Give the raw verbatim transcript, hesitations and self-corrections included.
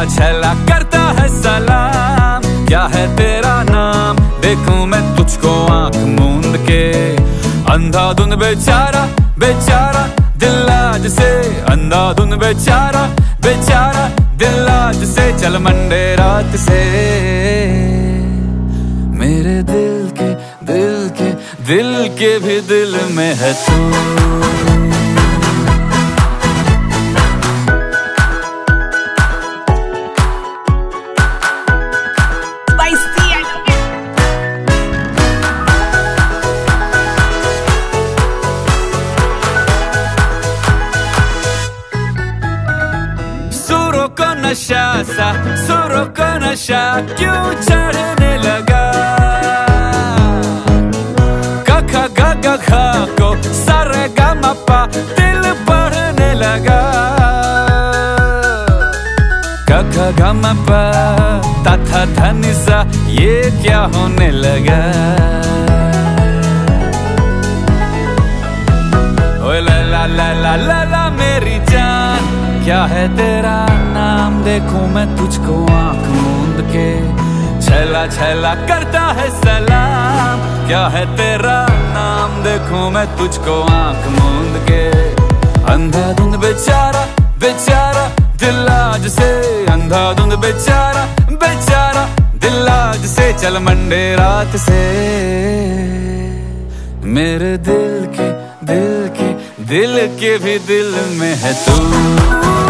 छैला करता है सलाम, क्या है तेरा नाम, देखूं मैं तुझको आंख मूंद के। अंधाधुंध बेचारा बेचारा दिल आज से, अंधाधुंध बेचारा बेचारा दिल आज से, चल मंडे रात से। मेरे दिल के दिल के दिल के भी दिल में है तू। सुरों को नशा सा, सुरों को नशा क्यों चढ़ने लगा, ग ख ग ग घ को सा रे गा मा पा दिल पढ़ने लगा, ग ख ग म प ता था धा नि सा ये क्या होने लगा। ओए ला ला ला ला ला ला मेरी जान, क्या है तेरा नाम, देखूं मैं तुझको आंख मूंद के। छैला छैला करता है सलाम, क्या है तेरा नाम, देखूं मैं तुझको आंख मूंद के। अंधाधुंध बेचारा बेचारा दिल आज से, अंधाधुंध बेचारा बेचारा दिल आज से, चल मंडे रात से। मेरे दिल के दिल के दिल के भी दिल में है तू।